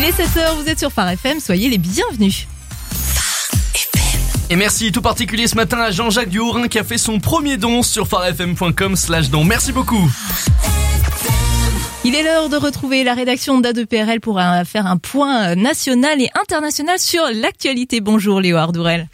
est 7h, vous êtes sur Phare FM, soyez les bienvenus. Et merci tout particulier ce matin à Jean-Jacques Duhaurin qui a fait son premier don sur pharefm.com/don. Merci beaucoup. Il est l'heure de retrouver la rédaction d'A2PRL pour faire un point national et international sur l'actualité. Bonjour Léo Ardourel.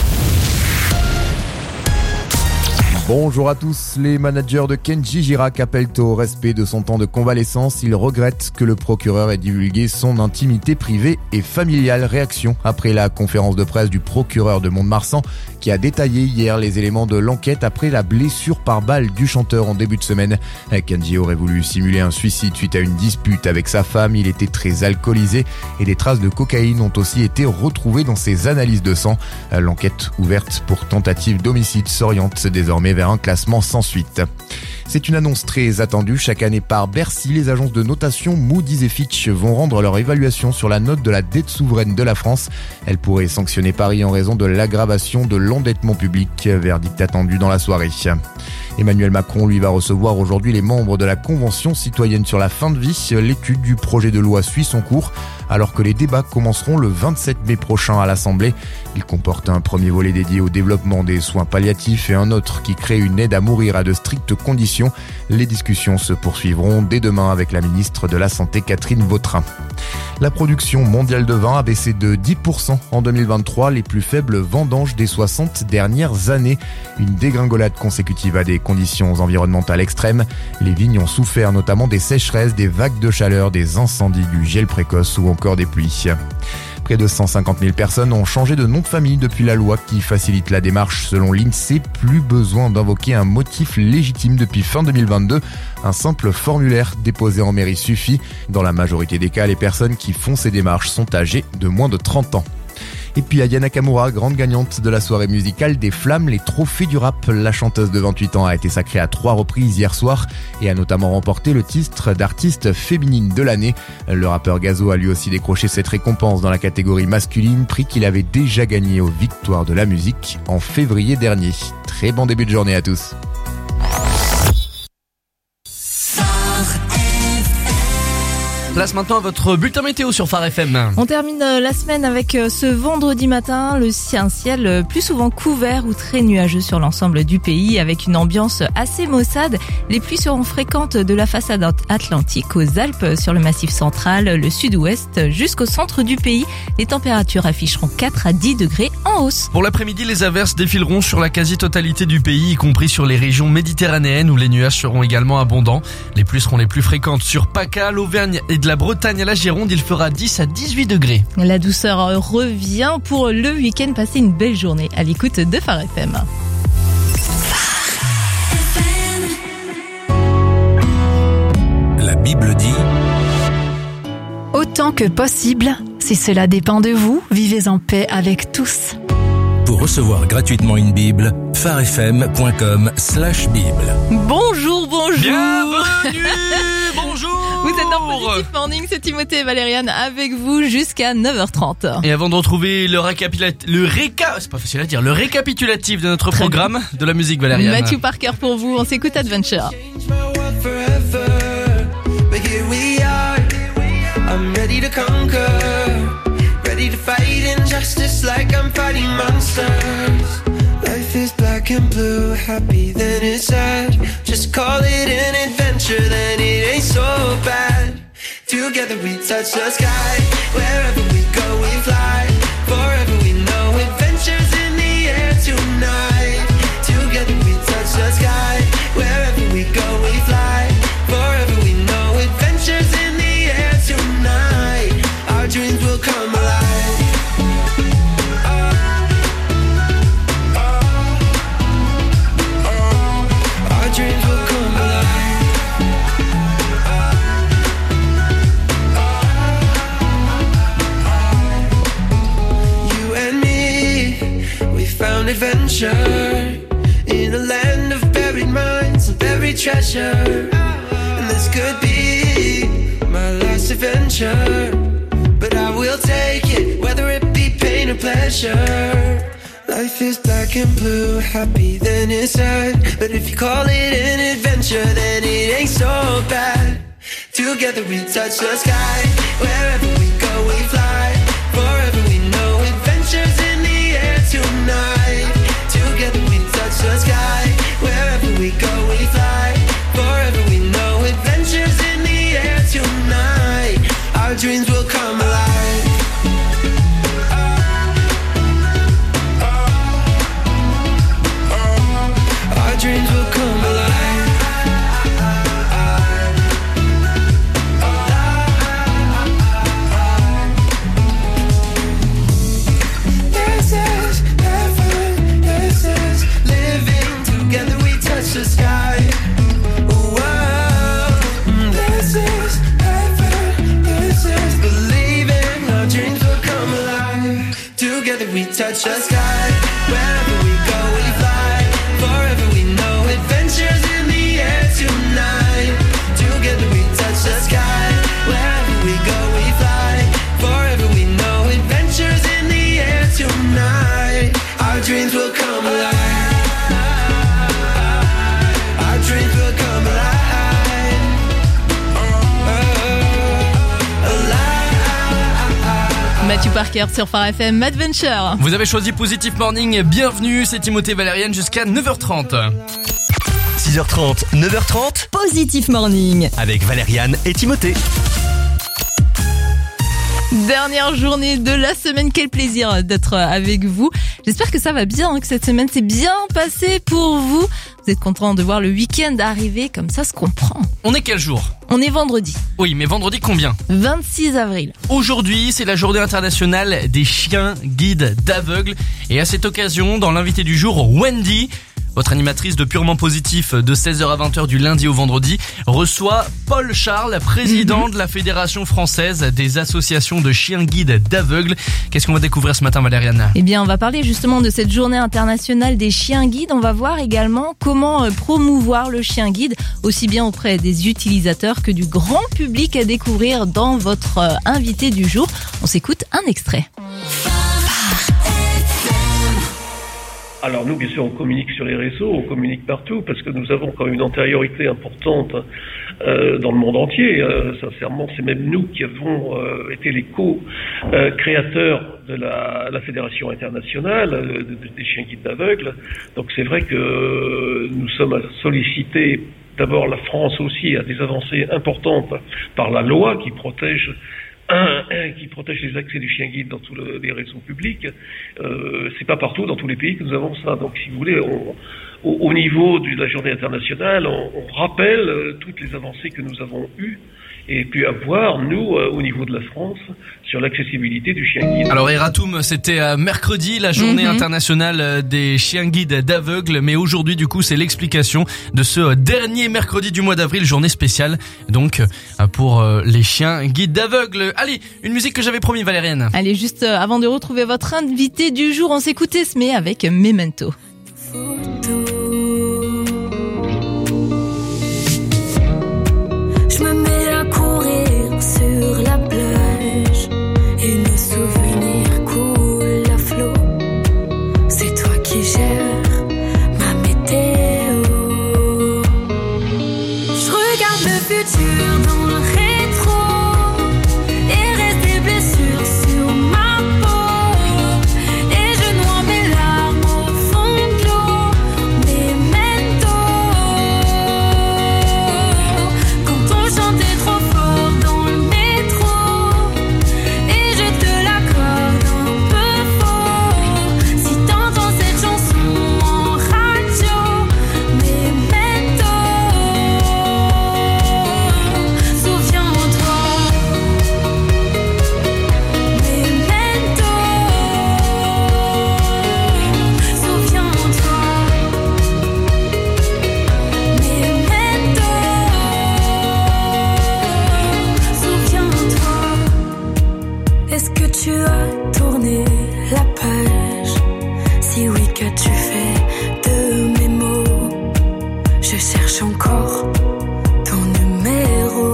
Bonjour à tous, les managers de Kenji Girac appellent au respect de son temps de convalescence. Ils regrettent que le procureur ait divulgué son intimité privée et familiale. Réaction après la conférence de presse du procureur de Mont-de-Marsan qui a détaillé hier les éléments de l'enquête après la blessure par balle du chanteur en début de semaine. Kenji aurait voulu simuler un suicide suite à une dispute avec sa femme. Il était très alcoolisé et des traces de cocaïne ont aussi été retrouvées dans ses analyses de sang. L'enquête ouverte pour tentative d'homicide s'oriente désormais vers un classement sans suite. C'est une annonce très attendue chaque année par Bercy. Les agences de notation Moody's et Fitch vont rendre leur évaluation sur la note de la dette souveraine de la France. Elle pourrait sanctionner Paris en raison de l'aggravation de l'endettement public. Verdict attendu dans la soirée. Emmanuel Macron, lui, va recevoir aujourd'hui les membres de la Convention citoyenne sur la fin de vie. L'étude du projet de loi suit son cours alors que les débats commenceront le 27 mai prochain à l'Assemblée. Il comporte un premier volet dédié au développement des soins palliatifs et un autre qui crée une aide à mourir à de strictes conditions. Les discussions se poursuivront dès demain avec la ministre de la Santé Catherine Vautrin. La production mondiale de vin a baissé de 10% en 2023, les plus faibles vendanges des 60 dernières années. Une dégringolade consécutive à des conditions environnementales extrêmes. Les vignes ont souffert notamment des sécheresses, des vagues de chaleur, des incendies, du gel précoce ou encore des pluies. Près de 150 000 personnes ont changé de nom de famille depuis la loi qui facilite la démarche. Selon l'INSEE, plus besoin d'invoquer un motif légitime depuis fin 2022. Un simple formulaire déposé en mairie suffit. Dans la majorité des cas, les personnes qui font ces démarches sont âgées de moins de 30 ans. Et puis Aya Nakamura, grande gagnante de la soirée musicale des Flammes, les trophées du rap. La chanteuse de 28 ans a été sacrée à 3 reprises hier soir et a notamment remporté le titre d'artiste féminine de l'année. Le rappeur Gazo a lui aussi décroché cette récompense dans la catégorie masculine, prix qu'il avait déjà gagné aux Victoires de la musique en février dernier. Très bon début de journée à tous. Place maintenant à votre bulletin météo sur Phare FM. On termine la semaine avec ce vendredi matin, un ciel plus souvent couvert ou très nuageux sur l'ensemble du pays avec une ambiance assez maussade. Les pluies seront fréquentes de la façade atlantique aux Alpes sur le massif central, le sud-ouest jusqu'au centre du pays. Les températures afficheront 4 à 10 degrés en hausse. Pour l'après-midi, les averses défileront sur la quasi-totalité du pays, y compris sur les régions méditerranéennes où les nuages seront également abondants. Les pluies seront les plus fréquentes sur PACA, l'Auvergne et de la Bretagne à la Gironde. Il fera 10 à 18 degrés. La douceur revient pour le week-end. Passez une belle journée à l'écoute de Phare FM. La Bible dit: autant que possible, si cela dépend de vous, vivez en paix avec tous. Pour recevoir gratuitement une Bible, pharefm.com/Bible. Bonjour. Bienvenue. Bonjour. Vous êtes dans Positive Morning, c'est Timothée et Valériane avec vous jusqu'à 9h30. Et avant de retrouver le récapitulatif de notre programme de la musique, Valériane. Matthew Parker pour vous, on s'écoute Adventure. I'm ready to conquer, ready to fight injustice like I'm fighting monsters. Life is black and blue, happy then it's sad. Just call it an adventure, then it ain't so bad. Together we touch the sky, wherever we go we fly. Forever we know adventures in the air tonight. Together we touch the sky, wherever we go we fly. Forever we know adventures in the air tonight. Our dreams will come alive. Our dreams will come alive. You and me, we found adventure in a land of buried mines and buried treasure. And this could be my last adventure, but I will take it, whether it be pain or pleasure. Life is black and blue, happy then it's sad. But if you call it an adventure, then it ain't so bad. Together we touch the sky, wherever we go the sky. Wherever we go, we fly. Forever we know adventures in the air tonight. Our dreams will come alive. Our dreams will come alive. This is heaven, this is living together, we touch the sky. Whoa, this is heaven, this is believing. Our dreams will come alive. Together we touch the sky. Wherever we go, we fly. Forever we know adventures in the air tonight. Together we touch the sky. Wherever we go, we fly. Forever we know adventures in the air tonight. Our dreams will come alive. Our dreams will come alive. Matthew Parker sur Phare FM Adventure. Vous avez choisi Positive Morning, bienvenue, c'est Timothée Valériane jusqu'à 9h30. 6h30, 9h30, Positive Morning. avec Valériane et Timothée. Dernière journée de la semaine, quel plaisir d'être avec vous. J'espère que ça va bien, que cette semaine s'est bien passée pour vous. Vous êtes contents de voir le week-end arriver, comme ça se comprend. On est quel jour ? On est vendredi, Oui, mais vendredi combien ? 26 avril. Aujourd'hui, c'est la journée internationale des chiens guides d'aveugles. Et à cette occasion, dans l'invité du jour, Wendy, votre animatrice de Purement Positif de 16h à 20h du lundi au vendredi, reçoit Paul Charles, président de la Fédération française des associations de chiens guides d'aveugles. Qu'est-ce qu'on va découvrir ce matin, Valériane ? Eh bien, on va parler justement de cette journée internationale des chiens guides. On va voir également comment promouvoir le chien guide, aussi bien auprès des utilisateurs que du grand public, à découvrir dans votre invité du jour. On s'écoute un extrait. Alors nous, bien sûr, on communique sur les réseaux, on communique partout, parce que nous avons quand même une antériorité importante dans le monde entier. Sincèrement, c'est même nous qui avons été les co-créateurs de la Fédération internationale des chiens guides d'aveugles. Donc c'est vrai que nous sommes sollicités. D'abord, la France aussi a des avancées importantes par la loi qui protège les accès du chien guide dans tous les réseaux publics. C'est pas partout dans tous les pays que nous avons ça. Donc, si vous voulez, au niveau de la journée internationale, on rappelle toutes les avancées que nous avons eues et puis avoir, nous, au niveau de la France, sur l'accessibilité du chien guide. Alors Eratum, c'était mercredi, la journée internationale des chiens guides d'aveugles, mais aujourd'hui du coup c'est l'explication de ce dernier mercredi du mois d'avril, journée spéciale donc pour les chiens guides d'aveugles. Allez, une musique que j'avais promis, Valériane. Allez, juste avant de retrouver votre invité du jour, on s'écoute Esmé avec Memento. Je me mets à courir sur la plage et nos souvenirs coulent à flot. C'est toi qui gères ma météo. Je regarde le futur dans le rétro et reste des blessures sur ma peau. Et je noie mes larmes au fond de l'eau. Memento. Quand on chantait trop fort dans le métro et je te l'accorde un peu faux. Si t'entends cette chanson en radio, Memento. Souviens-toi, Memento. Souviens-toi, Memento. Souviens-toi. Est-ce que tu as tourné la page? Si oui, qu'as-tu fait de mes mots? Je cherche encore ton numéro.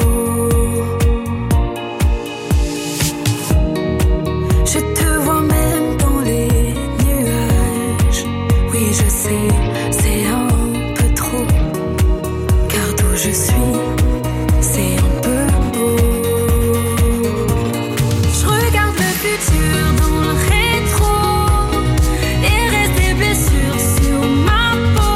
Je te vois même dans les nuages. Oui, je sais, c'est un peu trop. Car d'où je suis, c'est un peu beau. Je regarde le futur dans le rétro et reste des blessures sur ma peau.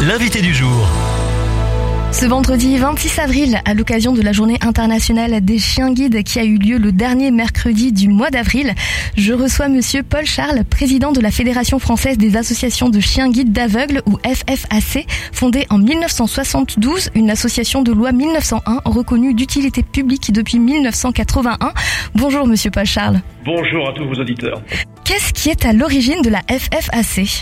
l'invité du jour. Ce vendredi 26 avril, à l'occasion de la journée internationale des chiens guides qui a eu lieu le dernier mercredi du mois d'avril, je reçois monsieur Paul Charles, président de la Fédération française des associations de chiens guides d'aveugles ou FFAC, fondée en 1972, une association de loi 1901 reconnue d'utilité publique depuis 1981. Bonjour monsieur Paul Charles. Bonjour à tous vos auditeurs. Qu'est-ce qui est à l'origine de la FFAC ?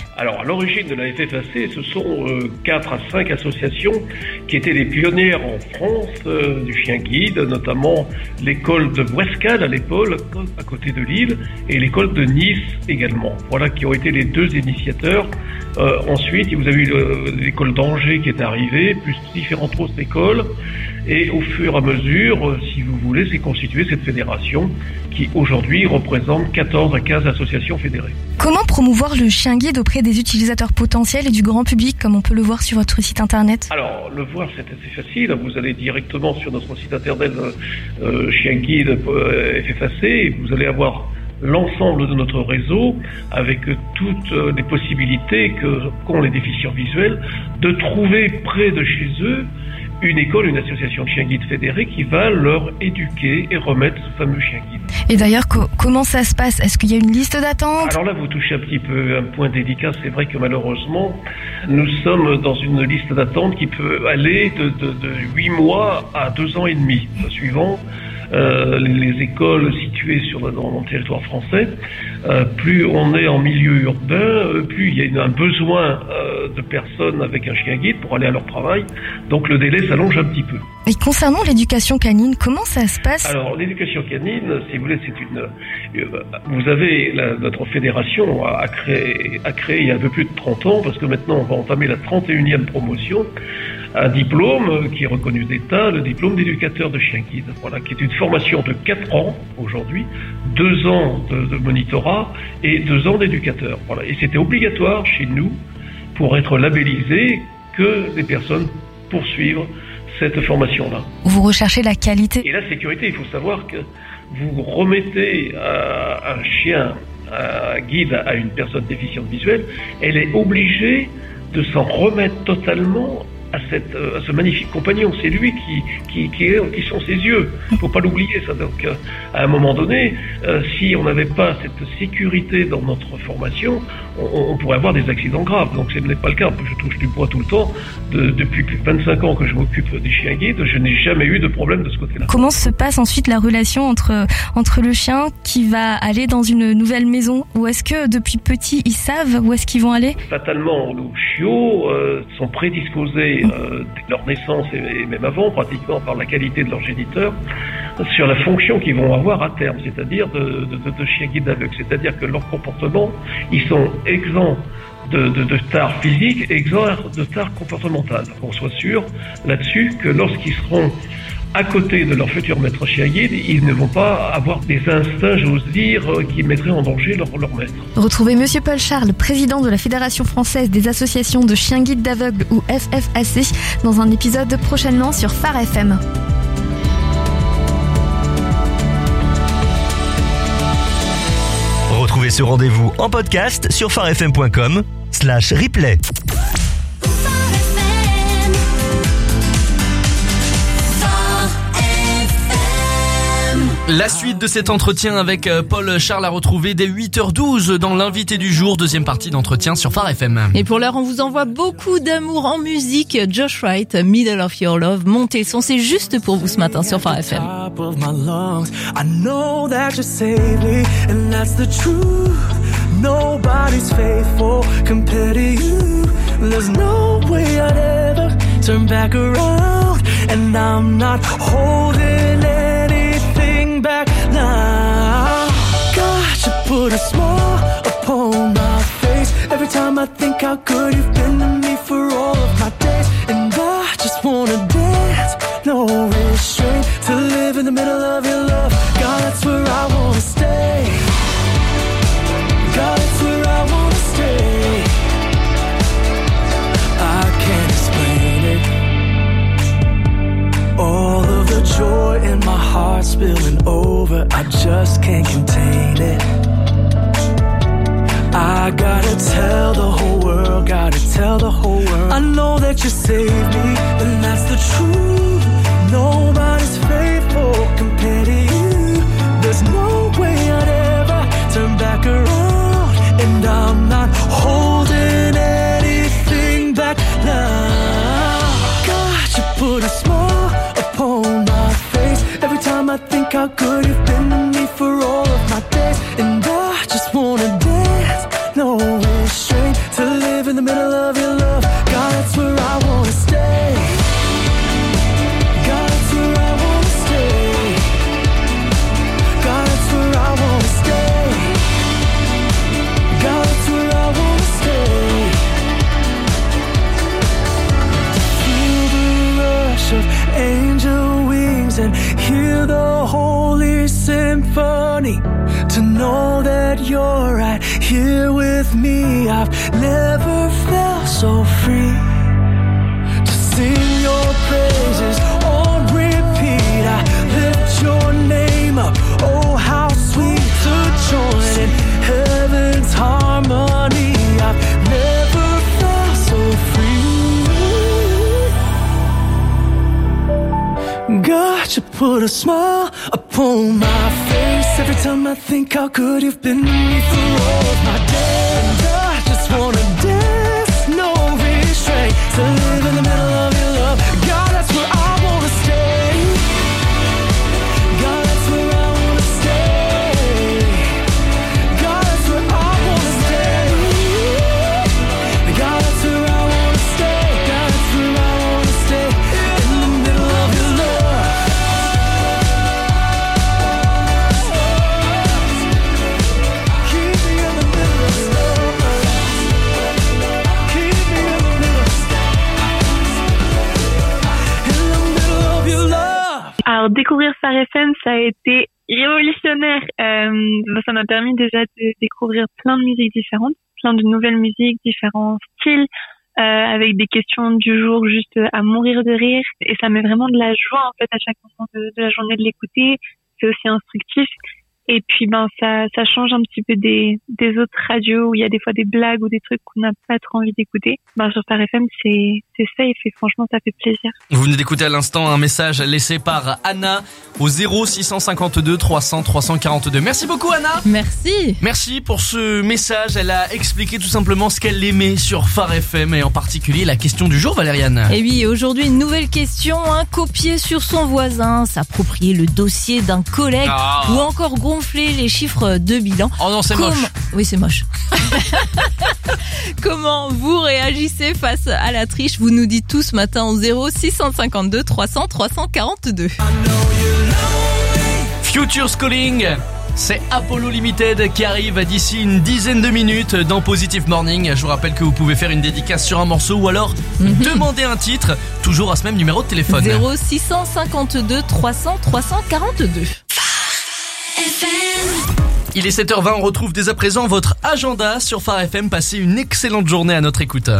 Alors, à l'origine de la FFAC, ce sont 4 à 5 associations qui étaient les pionnières en France du chien guide, notamment l'école de Boiscade à l'époque, à côté de Lille, et l'école de Nice également. Voilà qui ont été les 2 initiateurs. Ensuite, vous avez eu l'école d'Angers qui est arrivée, plus différentes autres écoles. Et au fur et à mesure, si vous voulez, s'est constituée cette fédération qui aujourd'hui représente 14 à 15 associations fédérées. Comment promouvoir le chien guide auprès des utilisateurs potentiels et du grand public, comme on peut le voir sur votre site internet ? Alors, le voir, c'est assez facile. Vous allez directement sur notre site internet chien guide FFAC et vous allez avoir l'ensemble de notre réseau avec toutes les possibilités qu'ont les déficients visuels de trouver près de chez eux une école, une association de chiens guides fédérés qui va leur éduquer et remettre ce fameux chien guide. Et d'ailleurs, comment ça se passe ? Est-ce qu'il y a une liste d'attente ? Alors là, vous touchez un petit peu un point délicat. C'est vrai que malheureusement, nous sommes dans une liste d'attente qui peut aller de 8 mois à 2 ans et demi, suivant les écoles situées dans le territoire français. Plus on est en milieu urbain, plus il y a un besoin de personnes avec un chien guide pour aller à leur travail. Donc le délai s'allonge un petit peu. Et concernant l'éducation canine, comment ça se passe ? Alors l'éducation canine, si vous voulez, vous avez notre fédération a créé il y a un peu plus de 30 ans, parce que maintenant on va entamer la 31e promotion, un diplôme qui est reconnu d'État, le diplôme d'éducateur de chien guide. Voilà, qui est une formation de 4 ans aujourd'hui, 2 ans de monitorat et 2 ans d'éducateur. Voilà, et c'était obligatoire chez nous pour être labellisé que les personnes poursuivent cette formation-là. Vous recherchez la qualité. Et la sécurité, il faut savoir que vous remettez un chien, un guide à une personne déficiente visuelle, elle est obligée de s'en remettre totalement à ce magnifique compagnon. C'est lui qui sont ses yeux. Il faut pas l'oublier, ça. Donc, à un moment donné, si on n'avait pas cette sécurité dans notre formation, on pourrait avoir des accidents graves. Donc, ce n'est pas le cas. Je touche du bois tout le temps. Depuis plus de 25 ans que je m'occupe des chiens guides, je n'ai jamais eu de problème de ce côté-là. Comment se passe ensuite la relation entre le chien qui va aller dans une nouvelle maison ? Ou est-ce que depuis petit, ils savent où est-ce qu'ils vont aller ? Fatalement, nos chiots sont prédisposés dès leur naissance et même avant, pratiquement par la qualité de leur géniteur, sur la fonction qu'ils vont avoir à terme, c'est-à-dire de chiens guides aveugles. C'est-à-dire que leur comportement, ils sont exempts de tares physiques et exempts de tares comportementales. Qu'on soit sûr là-dessus que lorsqu'ils seront à côté de leur futur maître chien guide, ils ne vont pas avoir des instincts, j'ose dire, qui mettraient en danger leur maître. Retrouvez monsieur Paul Charles, président de la Fédération française des associations de chiens guides d'aveugles ou FFAC, dans un épisode prochainement sur Phare FM. Retrouvez ce rendez-vous en podcast sur pharefm.com/replay. La suite de cet entretien avec Paul Charles à retrouver dès 8h12 dans l'invité du jour, deuxième partie d'entretien sur Phare FM. Et pour l'heure, on vous envoie beaucoup d'amour en musique. Josh Wright, Middle of Your Love, montez le son, c'est juste pour vous ce matin sur Phare FM. Nobody's faithful compared to you. There's no way I'd ever turn back around, and I'm not holding anything back now. God, you put a smile upon my face every time I think how good you've been to me for all of my days, and I just wanna dance, no restraint, to live in the middle of your love. God, that's where I wanna stay. God, it's where I wanna stay. I can't explain it. All of the joy in my heart spilling over, I just can't contain it. I gotta tell the whole world, gotta tell the whole world I know that you saved me, and that's the truth. Nobody's faithful compared to you. There's no way I'd ever turn back around, and I'm not holding anything back now. God, you put a smile upon my face every time I think how good you've been to me for all of my days, and I just wanna dance, no restraint, to live in the middle of your love. God, that's where I wanna stay. God, that's where I wanna stay. God, that's where I wanna stay. God, that's where I wanna stay. To feel the rush of angel wings and hear the holy symphony. To know that you're right here with me. I've never felt so free. To sing your praises on repeat. I lift your name up. Oh, how sweet to join in heaven's harmony. I've never felt so free. God, you put a smile upon my face every time I think how good you've been to me for all of my days. And I just wanna dance, no restraint, to live in the middle of your love. God, that's where I wanna stay. God, that's where I wanna stay. God, that's where I wanna stay. God, that's where I wanna stay. God, that's where I wanna stay. In the middle of your love. Keep me in the middle of your love. Keep me in the middle. In the middle of your love. Alors découvrir Phare FM, ça a été révolutionnaire. Ça m'a permis déjà de découvrir plein de musiques différentes, plein de nouvelles musiques, différents styles, avec des questions du jour juste à mourir de rire. Et ça met vraiment de la joie en fait à chaque moment de la journée de l'écouter. C'est aussi instructif. Et puis ça change un petit peu des autres radios où il y a des fois des blagues ou des trucs qu'on n'a pas trop envie d'écouter. Sur Phare FM, c'est safe et franchement ça fait plaisir. Vous venez d'écouter à l'instant un message laissé par Anna au 0652 300 342. Merci beaucoup Anna. Merci. Merci pour ce message. Elle a expliqué tout simplement ce qu'elle aimait sur Phare FM et en particulier la question du jour, Valériane. Et oui, aujourd'hui une nouvelle question, copier sur son voisin, s'approprier le dossier d'un collègue ou encore gonfler les chiffres de bilan. Oh non, c'est moche. Oui, c'est moche. Comment vous réagissez face à la triche? Vous nous dites tout ce matin au 0652 300 342. Future's Calling, c'est Apollo Limited qui arrive d'ici une dizaine de minutes dans Positive Morning. Je vous rappelle que vous pouvez faire une dédicace sur un morceau ou alors demander un titre, toujours à ce même numéro de téléphone. 0652 300 342. Il est 7h20, on retrouve dès à présent votre agenda sur Phare FM. Passez une excellente journée à notre écoute.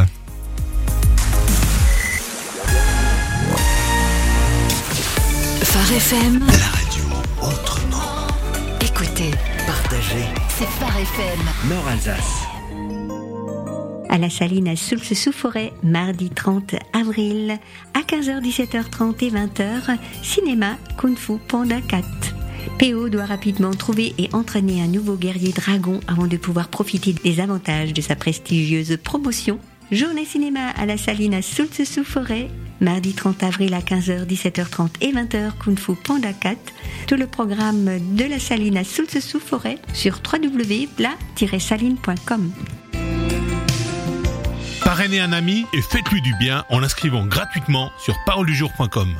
Phare FM. La radio autrement. Écoutez, Partagez. c'est Phare FM. Nord-Alsace. À la Saline à Soultz-sous-Forêt, mardi 30 avril, à 15h, 17h30 et 20h, cinéma Kung Fu Panda 4. PO doit rapidement trouver et entraîner un nouveau guerrier dragon avant de pouvoir profiter des avantages de sa prestigieuse promotion. Journée cinéma à la Saline à Soultz-sous-Forêt, mardi 30 avril à 15h, 17h30 et 20h, Kung Fu Panda 4. Tout le programme de la Saline à Soultz-sous-Forêt sur www.la-saline.com. Parrainez un ami et faites-lui du bien en l'inscrivant gratuitement sur paroledujour.com.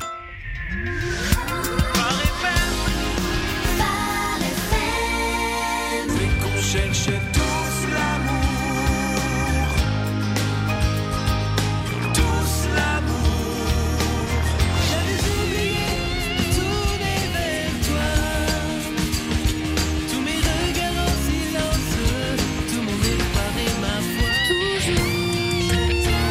Cherchez tous l'amour, tous l'amour. J'avais oublié de tourner vers toi, tous mes regards en silence, tout mon espoir et ma foi. Toujours, je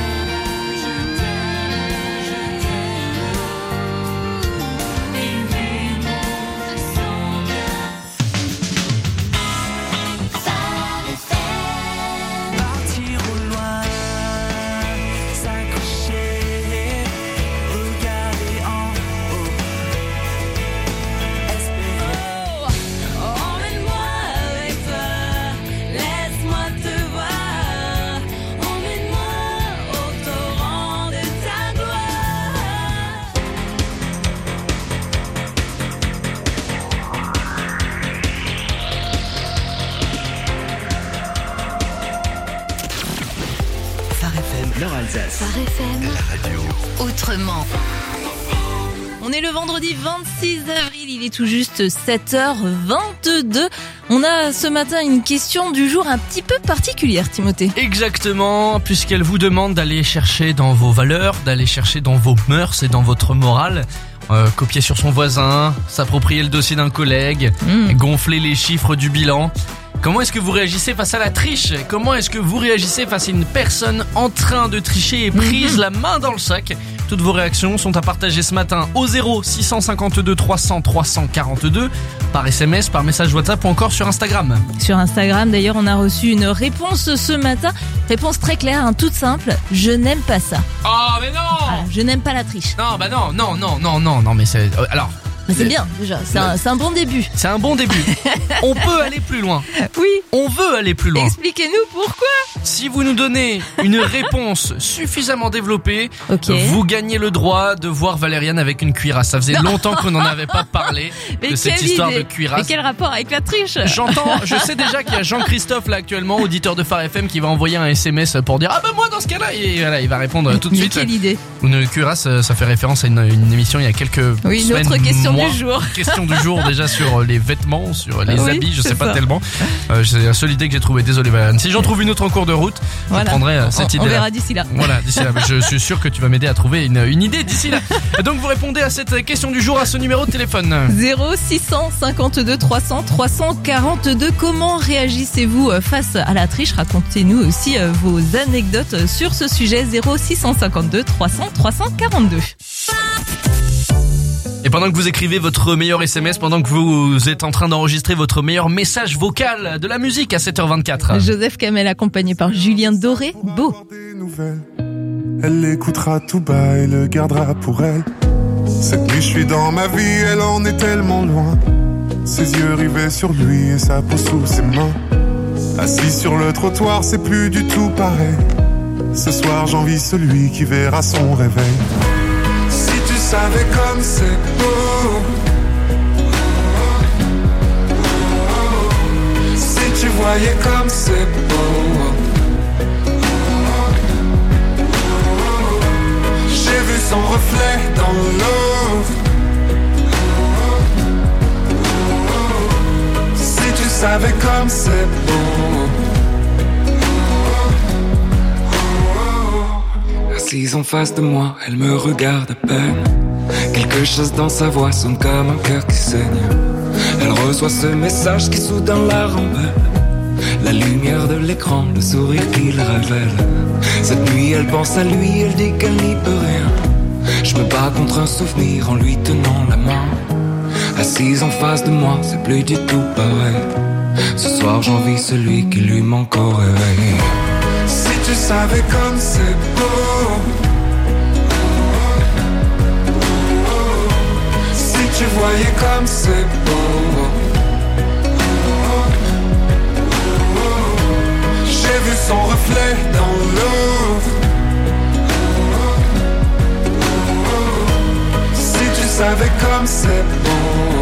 t'aime, et vraiment je sens bien. Nord-Alsace. Phare FM. La radio. Autrement. On est le vendredi 26 avril, il est tout juste 7h22. On a ce matin une question du jour un petit peu particulière, Timothée. Exactement, puisqu'elle vous demande d'aller chercher dans vos valeurs, d'aller chercher dans vos mœurs et dans votre morale. Copier sur son voisin, s'approprier le dossier d'un collègue, gonfler les chiffres du bilan. Comment est-ce que vous réagissez face à la triche ? Comment est-ce que vous réagissez face à une personne en train de tricher et prise la main dans le sac ? Toutes vos réactions sont à partager ce matin au 0 652 300 342 par SMS, par message WhatsApp ou encore sur Instagram. Sur Instagram, d'ailleurs, on a reçu une réponse ce matin. Réponse très claire, toute simple. Je n'aime pas ça. Oh mais non ! Voilà, je n'aime pas la triche. Non, mais c'est... Alors... Mais c'est bien, déjà. C'est un bon début. C'est un bon début. On peut aller plus loin. Oui. On veut aller plus loin. Expliquez-nous pourquoi. Si vous nous donnez une réponse suffisamment développée, vous gagnez le droit de voir Valériane avec une cuirasse. Ça faisait longtemps qu'on n'en avait pas parlé de cette histoire de cuirasse. Mais quel rapport avec la triche ? Je sais déjà qu'il y a Jean-Christophe là actuellement, auditeur de Phare FM, qui va envoyer un SMS pour dire moi dans ce cas-là, et voilà, il va répondre tout de suite. Quelle idée. Une cuirasse, ça fait référence à une émission il y a quelques semaines. Une autre question du jour. Question du jour déjà sur les vêtements, sur les habits, je sais pas tellement. C'est la seule idée que j'ai trouvée. Désolé Valériane. Si j'en trouve une autre en cours de route, je prendrai cette idée. On verra d'ici là. Voilà, d'ici là. Je suis sûr que tu vas m'aider à trouver une idée d'ici là. Donc vous répondez à cette question du jour à ce numéro de téléphone. 0 652 300 342. Comment réagissez-vous face à la triche ? Racontez-nous aussi vos anecdotes sur ce sujet. 0 652 300 342. Et pendant que vous écrivez votre meilleur SMS, pendant que vous êtes en train d'enregistrer votre meilleur message vocal, de la musique à 7h24. Joseph Kamel accompagné par Julien Doré. Beau. Elle l'écoutera tout bas et le gardera pour elle. Cette nuit je suis dans ma vie, elle en est tellement loin. Ses yeux rivés sur lui et sa peau sous ses mains. Assis sur le trottoir, c'est plus du tout pareil. Ce soir j'envie celui qui verra son réveil. Si tu savais comme c'est beau, si tu voyais comme c'est beau. J'ai vu son reflet dans l'eau. Si tu savais comme c'est beau. Assise en face de moi, elle me regarde à peine. Quelque chose dans sa voix sonne comme un cœur qui saigne. Elle reçoit ce message qui soudain la rembelle. La lumière de l'écran, le sourire qu'il révèle. Cette nuit elle pense à lui, elle dit qu'elle n'y peut rien. Je me bats contre un souvenir en lui tenant la main. Assise en face de moi, c'est plus du tout pareil. Ce soir j'envie celui qui lui manque au réveil. Si tu savais comme c'est beau. Si tu voyais comme c'est beau. J'ai vu son reflet dans l'eau. Si tu savais comme c'est beau.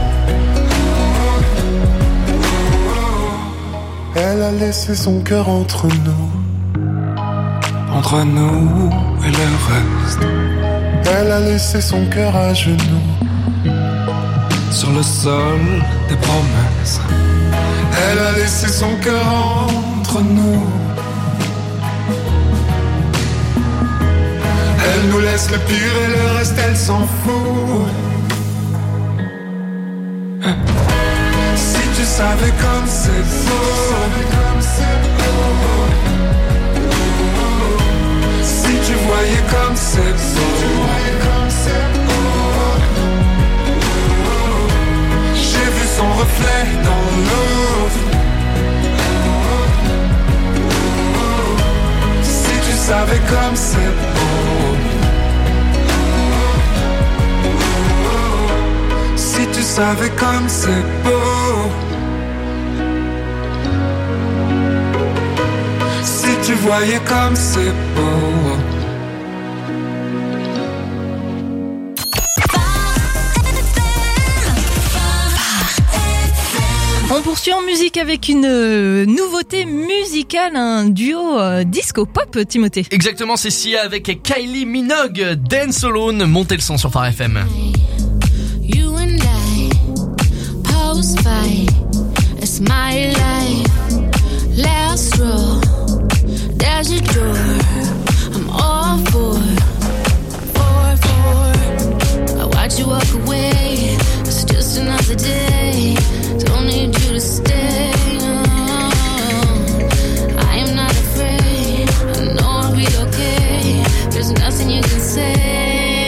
Elle a laissé son cœur entre nous. Entre nous et le reste. Elle a laissé son cœur à genoux. Sur le sol des promesses. Elle a laissé son cœur entre nous. Elle nous laisse le pire et le reste elle s'en fout. Si tu savais comme c'est beau. Si tu voyais comme c'est beau. J'ai vu son reflet dans l'eau. Si tu savais comme c'est beau. Si tu savais comme c'est beau. Si tu voyais comme c'est beau. On On poursuit en musique avec une nouveauté musicale, un duo disco-pop, Timothée. Exactement, c'est Sia avec Kylie Minogue, Dance Alone. Montez le son sur Phare FM. You and I, post-fight, it's my life. Last row, there's your door. I'm all for. I watch you walk away. It's just another day. Don't need you to stay. I am not afraid. I know I'll be okay. There's nothing you can say.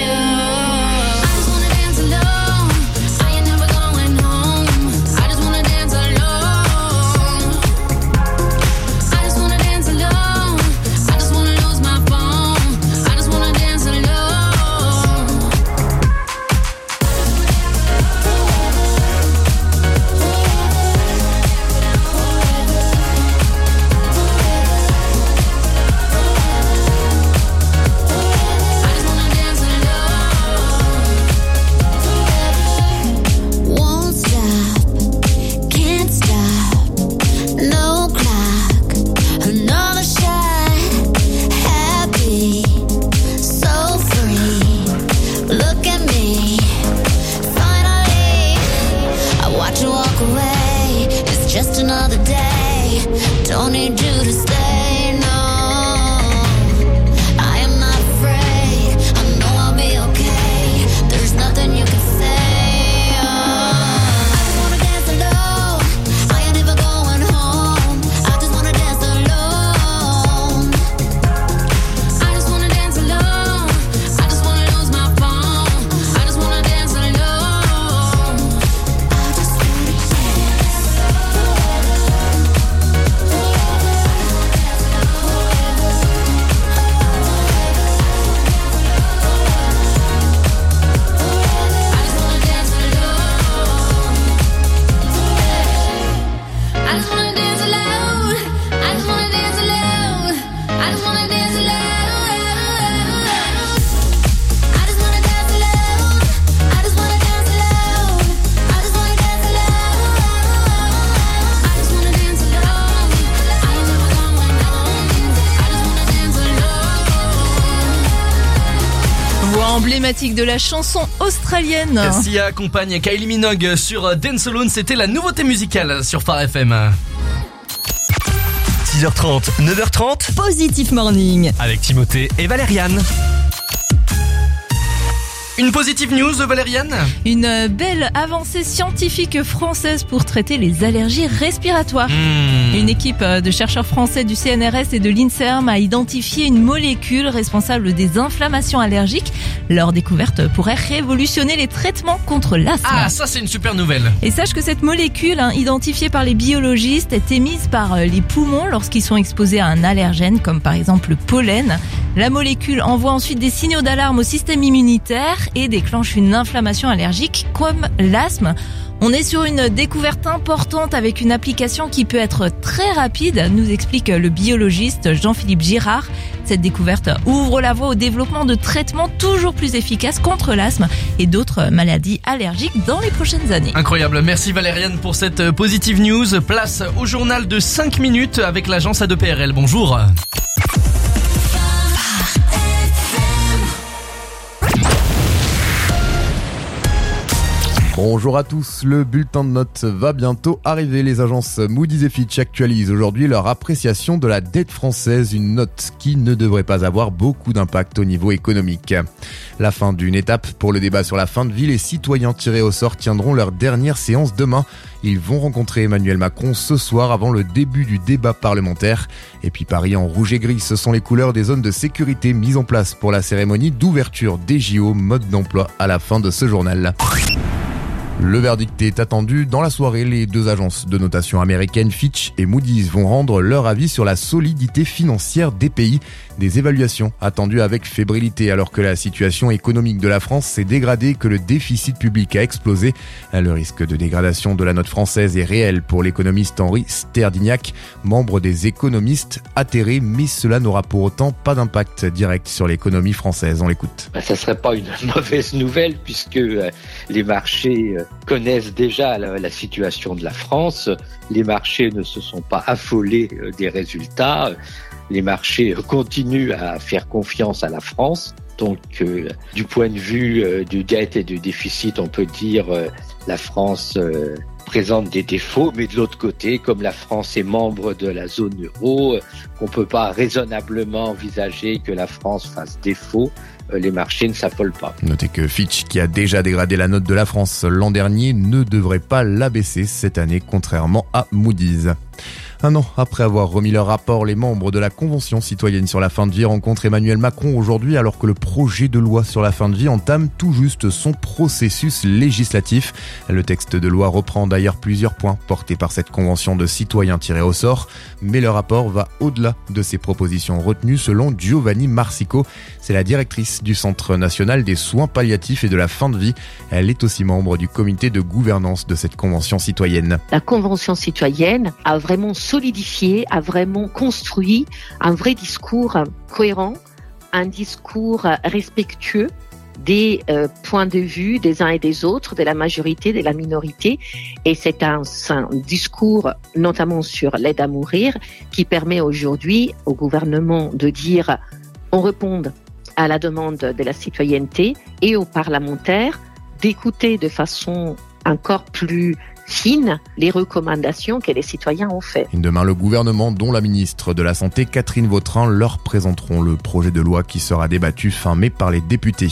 Don't need you to stay, no. I am not afraid. I know I'll be okay. There's nothing you can say. I just wanna dance alone. I ain't never going home. I just wanna dance alone. I just wanna dance alone. I just wanna lose my phone. I just wanna dance alone. I just wanna dance alone. Voix emblématique de la chanson australienne. Sia accompagne Kylie Minogue sur Dance Alone. C'était la nouveauté musicale sur Phare FM. 6h30, 9h30. Positive Morning. Avec Timothée et Valériane. Une positive news, Valériane. Une belle avancée scientifique française pour traiter les allergies respiratoires. Une équipe de chercheurs français du CNRS et de l'INSERM a identifié une molécule responsable des inflammations allergiques. Leur découverte pourrait révolutionner les traitements contre l'asthme. Ah, ça c'est une super nouvelle. Et sache que cette molécule, identifiée par les biologistes, est émise par les poumons lorsqu'ils sont exposés à un allergène, comme par exemple le pollen. La molécule envoie ensuite des signaux d'alarme au système immunitaire et déclenche une inflammation allergique comme l'asthme. On est sur une découverte importante avec une application qui peut être très rapide, nous explique le biologiste Jean-Philippe Girard. Cette découverte ouvre la voie au développement de traitements toujours plus efficaces contre l'asthme et d'autres maladies allergiques dans les prochaines années. Incroyable, merci Valériane pour cette positive news. Place au journal de 5 minutes avec l'agence A2PRL. Bonjour. Bonjour à tous, le bulletin de notes va bientôt arriver. Les agences Moody's et Fitch actualisent aujourd'hui leur appréciation de la dette française, une note qui ne devrait pas avoir beaucoup d'impact au niveau économique. La fin d'une étape pour le débat sur la fin de vie, les citoyens tirés au sort tiendront leur dernière séance demain. Ils vont rencontrer Emmanuel Macron ce soir avant le début du débat parlementaire. Et puis Paris en rouge et gris, ce sont les couleurs des zones de sécurité mises en place pour la cérémonie d'ouverture des JO, mode d'emploi à la fin de ce journal. Le verdict est attendu dans la soirée. Les deux agences de notation américaines Fitch et Moody's vont rendre leur avis sur la solidité financière des pays. Des évaluations attendues avec fébrilité alors que la situation économique de la France s'est dégradée, que le déficit public a explosé. Le risque de dégradation de la note française est réel pour l'économiste Henri Sterdignac, membre des économistes atterrés, mais cela n'aura pour autant pas d'impact direct sur l'économie française. On l'écoute. Ça serait pas une mauvaise nouvelle puisque les marchés connaissent déjà la situation de la France. Les marchés ne se sont pas affolés des résultats. Les marchés continuent à faire confiance à la France. Donc, du point de vue du dette et du déficit, on peut dire la France présente des défauts, mais de l'autre côté, comme la France est membre de la zone euro, on peut pas raisonnablement envisager que la France fasse défaut. Les marchés ne s'affolent pas. Notez que Fitch, qui a déjà dégradé la note de la France l'an dernier, ne devrait pas l'abaisser cette année, contrairement à Moody's. Un an après avoir remis leur rapport, les membres de la Convention citoyenne sur la fin de vie rencontrent Emmanuel Macron aujourd'hui alors que le projet de loi sur la fin de vie entame tout juste son processus législatif. Le texte de loi reprend d'ailleurs plusieurs points portés par cette convention de citoyens tirés au sort, mais le rapport va au-delà de ces propositions retenues selon Giovanni Marsico. C'est la directrice du Centre national des soins palliatifs et de la fin de vie. Elle est aussi membre du comité de gouvernance de cette convention citoyenne. La convention citoyenne a vraiment solidifié, a vraiment construit un vrai discours cohérent, un discours respectueux des points de vue des uns et des autres, de la majorité, de la minorité. Et c'est un discours, notamment sur l'aide à mourir, qui permet aujourd'hui au gouvernement de dire on répond à la demande de la citoyenneté et aux parlementaires d'écouter de façon encore plus fine les recommandations que les citoyens ont faites. Demain, le gouvernement, dont la ministre de la Santé, Catherine Vautrin, leur présenteront le projet de loi qui sera débattu fin mai par les députés.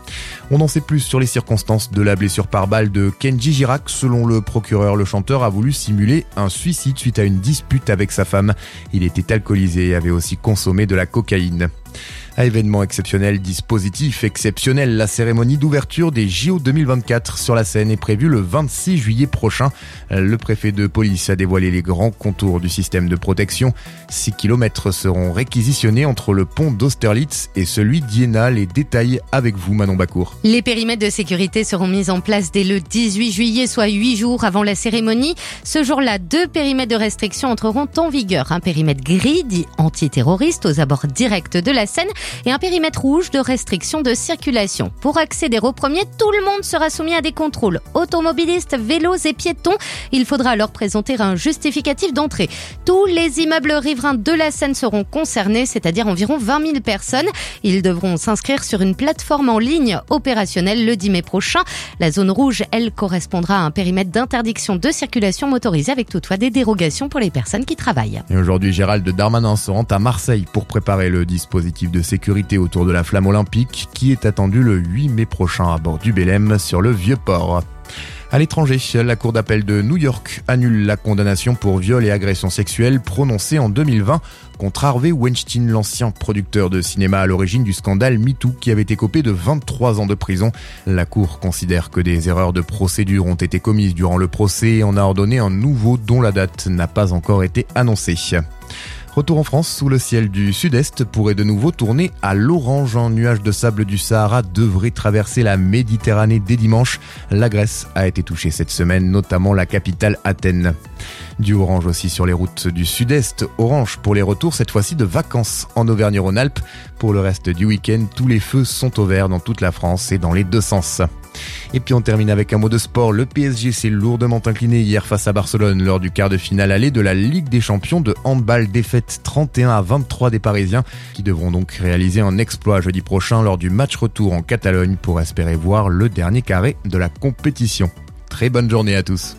On en sait plus sur les circonstances de la blessure par balle de Kenji Girac. Selon le procureur, le chanteur a voulu simuler un suicide suite à une dispute avec sa femme. Il était alcoolisé et avait aussi consommé de la cocaïne. À événement exceptionnel, dispositif exceptionnel, la cérémonie d'ouverture des JO 2024 sur la Seine est prévue le 26 juillet prochain. Le préfet de police a dévoilé les grands contours du système de protection. 6 km seront réquisitionnés entre le pont d'Austerlitz et celui d'Iéna. Les détails avec vous, Manon Bacour. Les périmètres de sécurité seront mis en place dès le 18 juillet, soit 8 jours avant la cérémonie. Ce jour-là, 2 périmètres de restriction entreront en vigueur. Un périmètre gris, dit antiterroriste, aux abords directs de la Seine, et un périmètre rouge de restriction de circulation. Pour accéder au premier, tout le monde sera soumis à des contrôles. Automobilistes, vélos et piétons. Il faudra alors présenter un justificatif d'entrée. Tous les immeubles riverains de la Seine seront concernés, c'est-à-dire environ 20 000 personnes. Ils devront s'inscrire sur une plateforme en ligne opérationnelle le 10 mai prochain. La zone rouge, elle, correspondra à un périmètre d'interdiction de circulation motorisée avec toutefois des dérogations pour les personnes qui travaillent. Et aujourd'hui, Gérald Darmanin se rend à Marseille pour préparer le dispositif de sécurité autour de la flamme olympique qui est attendue le 8 mai prochain à bord du Belém sur le Vieux-Port. À l'étranger, la Cour d'appel de New York annule la condamnation pour viol et agression sexuelle prononcée en 2020 contre Harvey Weinstein, l'ancien producteur de cinéma à l'origine du scandale MeToo qui avait écopé de 23 ans de prison. La Cour considère que des erreurs de procédure ont été commises durant le procès et en a ordonné un nouveau dont la date n'a pas encore été annoncée. Retour en France, où le ciel du sud-est pourrait de nouveau tourner à l'orange. Un nuage de sable du Sahara devrait traverser la Méditerranée dès dimanche. La Grèce a été touchée cette semaine, notamment la capitale Athènes. Du orange aussi sur les routes du sud-est. Orange pour les retours, cette fois-ci de vacances en Auvergne-Rhône-Alpes. Pour le reste du week-end, tous les feux sont au vert dans toute la France et dans les deux sens. Et puis on termine avec un mot de sport. Le PSG s'est lourdement incliné hier face à Barcelone lors du quart de finale aller de la Ligue des Champions de handball. Défaite 31-23 des Parisiens qui devront donc réaliser un exploit jeudi prochain lors du match retour en Catalogne pour espérer voir le dernier carré de la compétition. Très bonne journée à tous.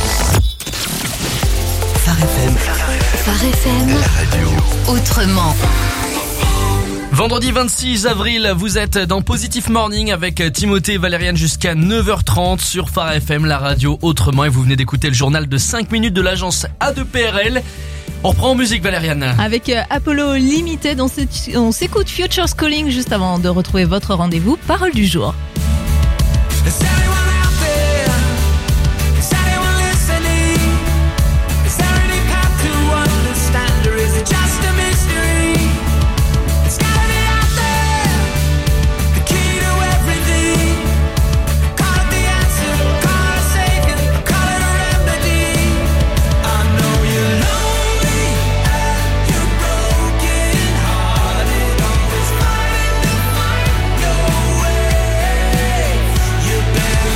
Phare FM. Phare FM. La radio. Autrement. Vendredi 26 avril, vous êtes dans Positive Morning avec Timothée et Valériane jusqu'à 9h30 sur Phare FM, la radio autrement. Et vous venez d'écouter le journal de 5 minutes de l'agence A2PRL. On reprend en musique, Valériane. Avec Apollo Limited, on s'écoute Futures Calling juste avant de retrouver votre rendez-vous Parole du jour. Better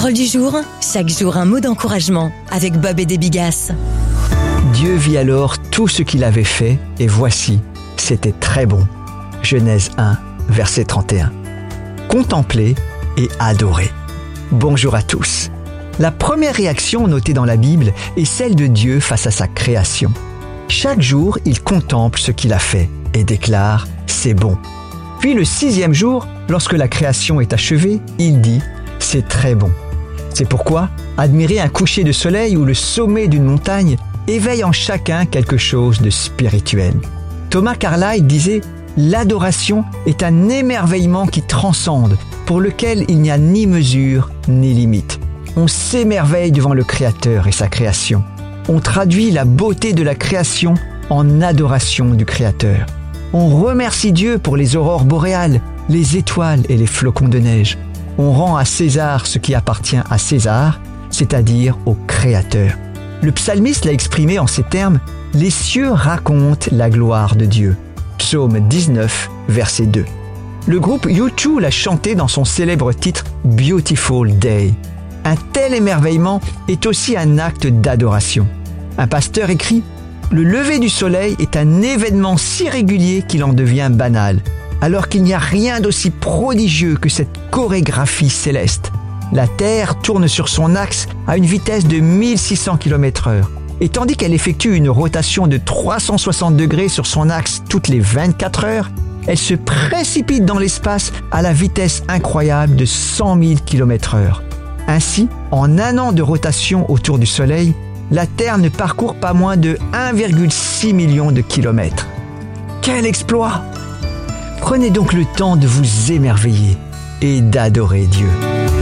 Parole du jour, chaque jour un mot d'encouragement avec Bob et des Bigasses. Dieu vit alors tout ce qu'il avait fait et voici, c'était très bon. Genèse 1, verset 31. Contempler et adorer. Bonjour à tous. La première réaction notée dans la Bible est celle de Dieu face à sa création. Chaque jour, il contemple ce qu'il a fait et déclare « c'est bon ». Puis le 6e jour, lorsque la création est achevée, il dit « c'est très bon ». C'est pourquoi admirer un coucher de soleil ou le sommet d'une montagne éveille en chacun quelque chose de spirituel. Thomas Carlyle disait « l'adoration est un émerveillement qui transcende, pour lequel il n'y a ni mesure ni limite. On s'émerveille devant le Créateur et sa création. On traduit la beauté de la création en adoration du Créateur. On remercie Dieu pour les aurores boréales, les étoiles et les flocons de neige. On rend à César ce qui appartient à César, c'est-à-dire au Créateur. Le psalmiste l'a exprimé en ces termes « Les cieux racontent la gloire de Dieu ». Psaume 19, verset 2. Le groupe U2 l'a chanté dans son célèbre titre « Beautiful Day ». Un tel émerveillement est aussi un acte d'adoration. Un pasteur écrit « Le lever du soleil est un événement si régulier qu'il en devient banal, alors qu'il n'y a rien d'aussi prodigieux que cette chorégraphie céleste. La Terre tourne sur son axe à une vitesse de 1600 km/h. Et tandis qu'elle effectue une rotation de 360 degrés sur son axe toutes les 24 heures, elle se précipite dans l'espace à la vitesse incroyable de 100 000 km/h. Ainsi, en un an de rotation autour du Soleil, la Terre ne parcourt pas moins de 1,6 million de kilomètres. Quel exploit! Prenez donc le temps de vous émerveiller et d'adorer Dieu.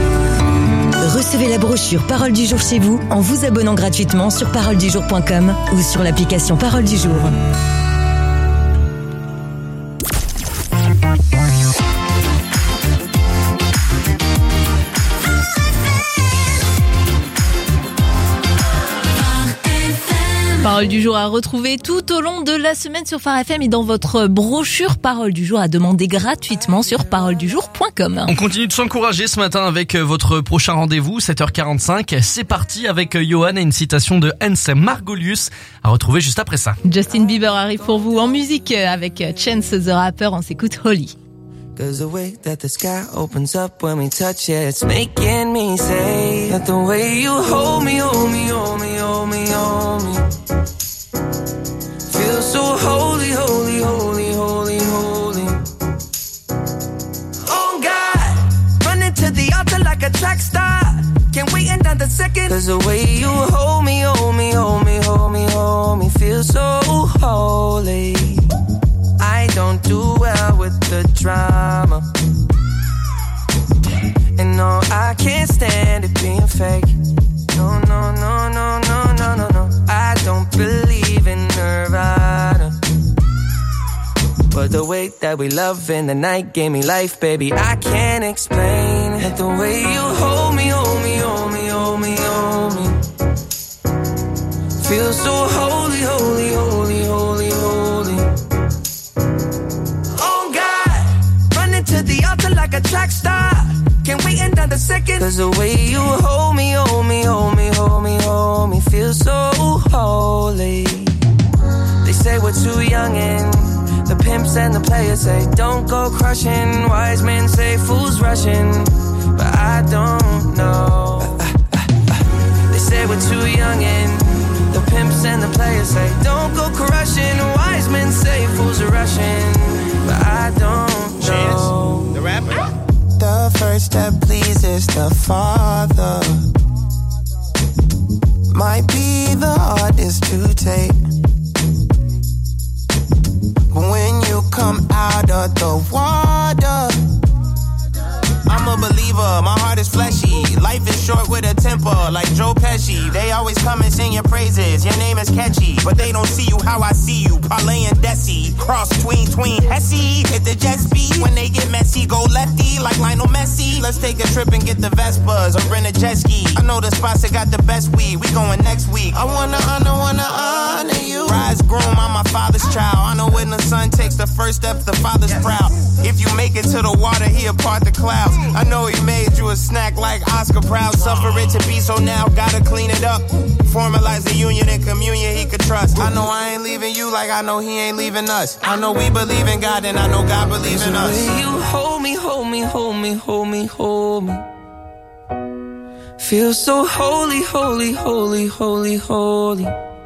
Recevez la brochure Parole du jour chez vous en vous abonnant gratuitement sur paroledujour.com ou sur l'application Parole du jour. Parole du jour à retrouver tout au long de la semaine sur Phare FM et dans votre brochure Parole du jour à demander gratuitement sur paroledujour.com. On continue de s'encourager ce matin avec votre prochain rendez-vous, 7h45. C'est parti avec Johan et une citation de Hans Margolius à retrouver juste après ça. Justin Bieber arrive pour vous en musique avec Chance the Rapper. On s'écoute Holly. Cause the way that the sky opens up when we touch it, it's making me say that the way you hold me, hold me, hold me, hold me, hold me, feel so holy, holy, holy, holy, holy. Oh God, running to the altar like a track star, can't wait another second. Cause the way you hold me, hold me, hold me, hold me, hold me, feel so holy. I don't do well with the drama, and no, I can't stand it being fake. No, no, no, no, no, no, no, no. I don't believe in Nirvana, but the way that we love in the night gave me life, baby. I can't explain it. The way you hold me, hold me, hold me, hold me, hold me, feel so holy, holy, holy, holy, holy. To the altar like a track star, can't wait another second. Cause the way you hold me, hold me, hold me, hold me, hold me, feel so holy. They say we're too young and the pimps and the players say don't go crushing. Wise men say fools rushing, but I don't know. They say we're too young and the pimps and the players say don't go crushing. Wise men say fools are rushing, but I don't know. Chance, the rapper. The first step pleases the Father might be the hardest to take, but when you come out of the water, I'm a believer, my heart is fleshy. Life is short with a temper, like Joe Pesci. They always come and sing your praises, your name is catchy, but they don't see you how I see you. Parlay and Desi, cross tween Hesse. Hit the jet speed, when they get messy, go lefty, like Lionel Messi. Let's take a trip and get the Vespas, or rent a jet ski. I know the spots that got the best weed, we going next week. I wanna honor you. Rise groom, I'm my father's child. I know when the son takes the first step, the father's proud. If you make it to the water, he'll part the clouds. I know he made you a snack like Oscar proud. Suffer it to be, so now gotta clean it up. Formalize the union and communion he could trust. I know I ain't leaving you like I know he ain't leaving us. I know we believe in God and I know God believes in us. You hold me, hold me, hold me, hold me, hold me. Feel so holy, holy, holy, holy, holy.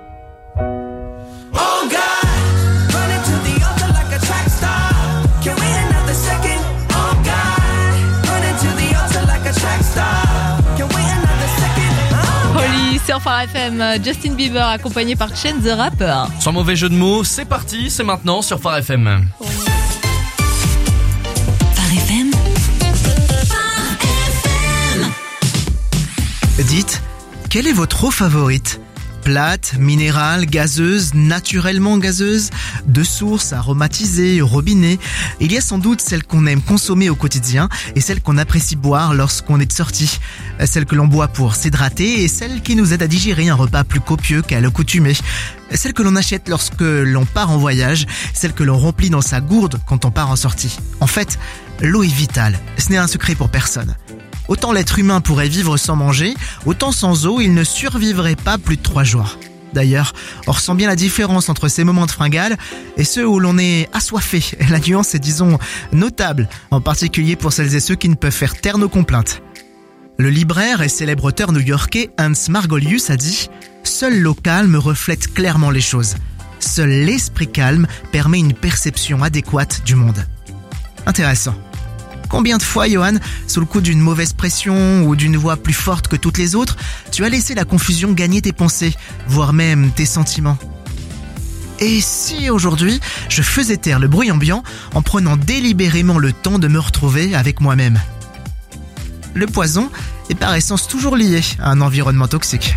Oh God, running to the altar like a track star. Can we another second? Oh God, running to the altar like a track star. Can we another second? Oh Holy sur Phare FM, Justin Bieber accompagné par Chance the Rapper. Sans mauvais jeu de mots, c'est parti, c'est maintenant sur Phare FM. Phare FM. Dites, quelle est votre eau favorite ? Plate, minérale, gazeuse, naturellement gazeuse, de source, aromatisée, robinet. Il y a sans doute celle qu'on aime consommer au quotidien et celle qu'on apprécie boire lorsqu'on est de sortie. Celle que l'on boit pour s'hydrater et celle qui nous aide à digérer un repas plus copieux qu'à l'accoutumée. Celle que l'on achète lorsque l'on part en voyage, celle que l'on remplit dans sa gourde quand on part en sortie. En fait, l'eau est vitale, ce n'est un secret pour personne. Autant l'être humain pourrait vivre sans manger, autant sans eau, il ne survivrait pas plus de 3 jours. D'ailleurs, on ressent bien la différence entre ces moments de fringale et ceux où l'on est assoiffé. La nuance est, disons, notable, en particulier pour celles et ceux qui ne peuvent faire taire nos complaintes. Le libraire et célèbre auteur new-yorkais Hans Margolius a dit « Seule l'eau calme reflète clairement les choses. Seul l'esprit calme permet une perception adéquate du monde. » Intéressant. Combien de fois, Johan, sous le coup d'une mauvaise pression ou d'une voix plus forte que toutes les autres, tu as laissé la confusion gagner tes pensées, voire même tes sentiments ? Et si aujourd'hui, je faisais taire le bruit ambiant en prenant délibérément le temps de me retrouver avec moi-même ? Le poison est par essence toujours lié à un environnement toxique.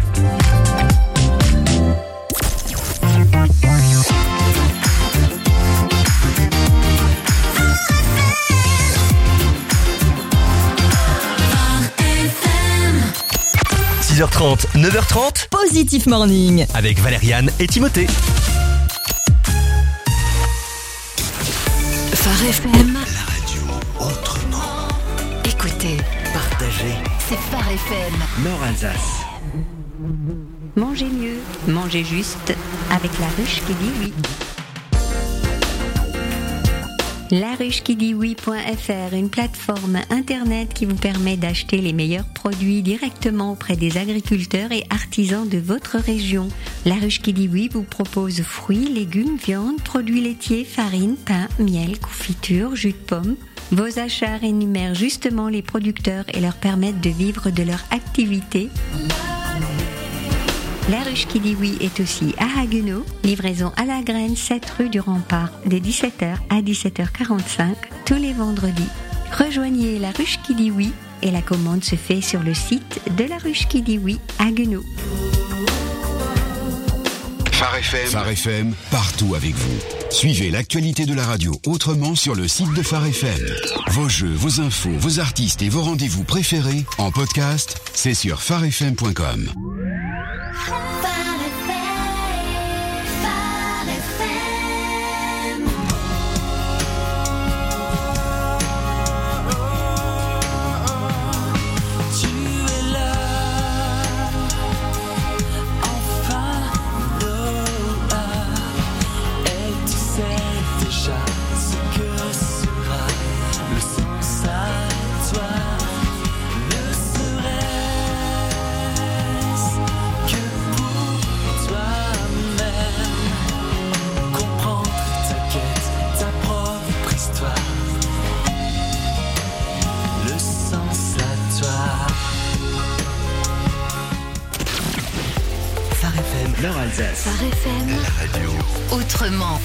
– 6h30, 9h30, Positif Morning avec Valériane et Timothée. Phare FM. La radio autrement. Écoutez, Partagez. c'est Phare FM. Nord-Alsace. Mangez mieux, mangez juste avec la ruche qui dit oui. Laruchequidioui.fr, une plateforme internet qui vous permet d'acheter les meilleurs produits directement auprès des agriculteurs et artisans de votre région. La Ruche qui dit oui vous propose fruits, légumes, viande, produits laitiers, farine, pain, miel, confiture, jus de pomme. Vos achats rémunèrent justement les producteurs et leur permettent de vivre de leur activité. La Ruche qui dit oui est aussi à Haguenau, livraison à la graine, 7 rue du Rempart, de 17h à 17h45, tous les vendredis. Rejoignez La Ruche qui dit oui et la commande se fait sur le site de La Ruche qui dit oui, Haguenau. Phare FM, partout avec vous. Suivez l'actualité de la radio autrement sur le site de Phare FM. Vos jeux, vos infos, vos artistes et vos rendez-vous préférés en podcast, c'est sur pharefm.com. Nord-Alsace. Phare FM. La radio Autrement.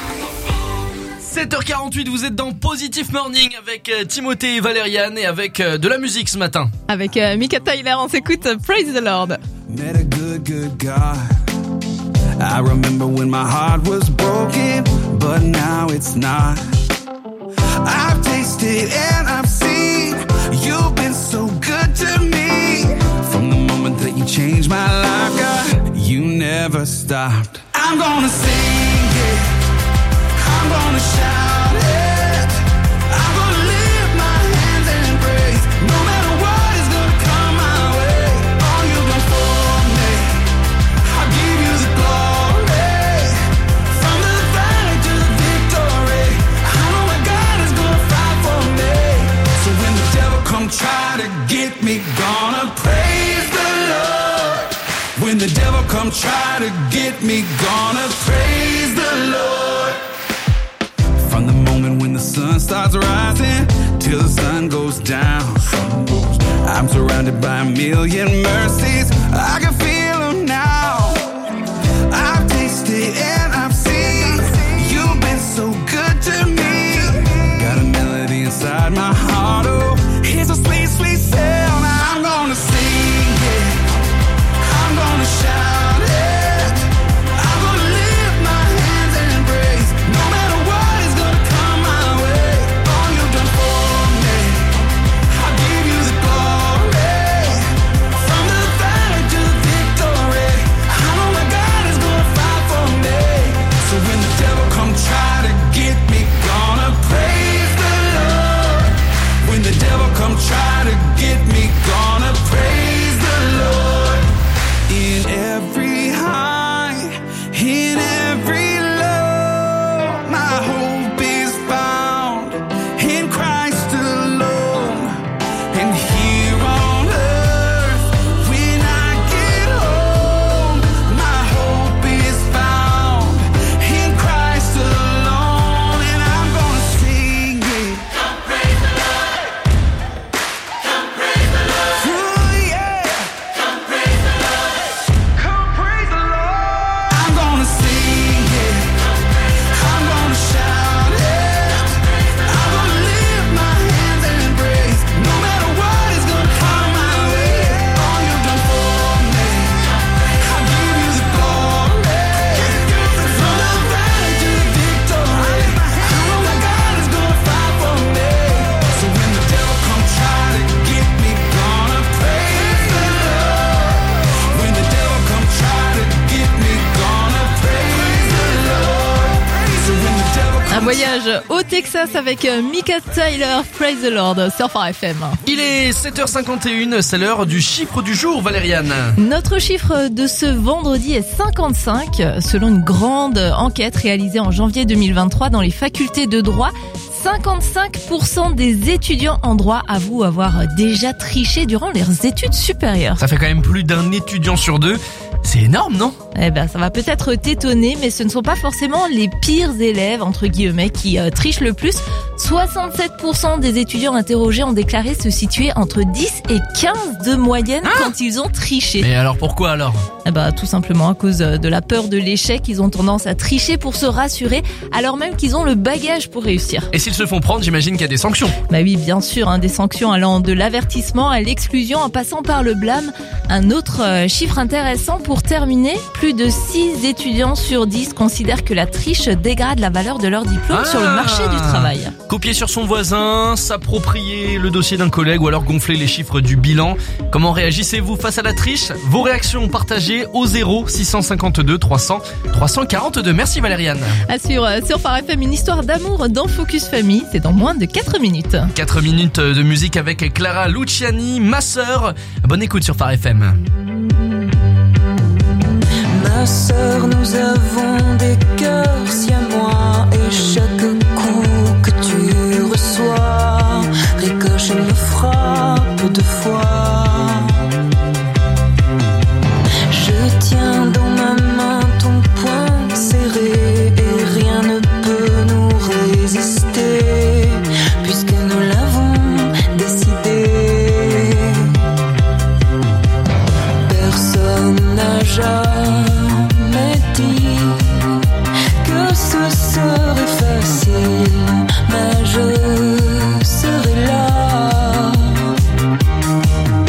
7h48, vous êtes dans Positif Morning avec Timothée et Valériane et avec de la musique ce matin. Avec Mika Tyler, on s'écoute Praise the Lord. Met a good God. I remember when my heart was broken, but now it's not. I've tasted and I've seen you've been so good to me. From the moment that you changed my life, God, you never stopped. I'm gonna sing it, I'm gonna shout it, I'm gonna lift my hands and praise. try to get me, gonna praise the Lord. From the moment when the sun starts rising till the sun goes down, I'm surrounded by a million mercies. I can feel them now. I've tasted and I've seen. You've been so good to me. Got a melody inside my heart. Oh, here's a sweet, sweet sound. I'm gonna sing it. I'm gonna shout it. I'm gonna lift my hands and praise. No matter what is gonna come my way. All you've done for me, I'll give you the glory. From the valley to the victory, I know my God is gonna fight for me. So when the devil come try to get me, gonna praise the Lord. When the devil come try to get me, gonna praise the Lord. In every high, in every low, my hope is found in Christ alone. And here on earth, when I get home, my hope is found in Christ alone. And I'm gonna sing it. Come praise the Lord. Come praise the Lord. Ooh, yeah. Come praise the Lord. Come praise the Lord. I'm gonna sing it. I'm gonna shout it. I'm gonna lift my hands and praise. No matter what is gonna come my way. All you've done for me, I'll give you the glory. From the valley to the victory, I know my God is gonna fight for me. So when the devil come try to get me, gonna praise the Lord. When the devil come try to get me, gonna praise the Lord. So when the devil Un come voyage au Texas avec Mika Tyler, Praise the Lord, sur Phare FM. Il est 7h51, c'est l'heure du chiffre du jour, Valériane. Notre chiffre de ce vendredi est 55, selon une grande enquête réalisée en janvier 2023 dans les facultés de droit. 55% des étudiants en droit avouent avoir déjà triché durant leurs études supérieures. Ça fait quand même plus d'un étudiant sur deux. C'est énorme, non? Eh ben, ça va peut-être t'étonner, mais ce ne sont pas forcément les pires élèves, entre guillemets, qui trichent le plus. 67% des étudiants interrogés ont déclaré se situer entre 10 et 15 de moyenne quand ils ont triché. Mais alors pourquoi alors? Eh ben, tout simplement à cause de la peur de l'échec, ils ont tendance à tricher pour se rassurer, alors même qu'ils ont le bagage pour réussir. Et s'ils se font prendre, j'imagine qu'il y a des sanctions. Bah oui, bien sûr, hein, des sanctions allant de l'avertissement à l'exclusion en passant par le blâme. Un autre chiffre intéressant pour terminer, plus de 6 étudiants sur 10 considèrent que la triche dégrade la valeur de leur diplôme sur le marché du travail. Copier sur son voisin, s'approprier le dossier d'un collègue ou alors gonfler les chiffres du bilan. Comment réagissez-vous face à la triche? Vos réactions partagées au 0 652 300 342. Merci Valériane. Assure sur Phare FM une histoire d'amour dans Focus Famille, c'est dans moins de 4 minutes. 4 minutes de musique avec Clara Luciani, ma sœur. Bonne écoute sur Phare FM. Ma sœur, nous avons des cœurs siamois et chaque coup que tu reçois ricochet me frappe 2 fois. Je tiens dans ma main ton poing serré et rien ne peut nous résister puisque nous l'avons décidé. Personne n'a jamais dit que ce serait facile, mais je serai là.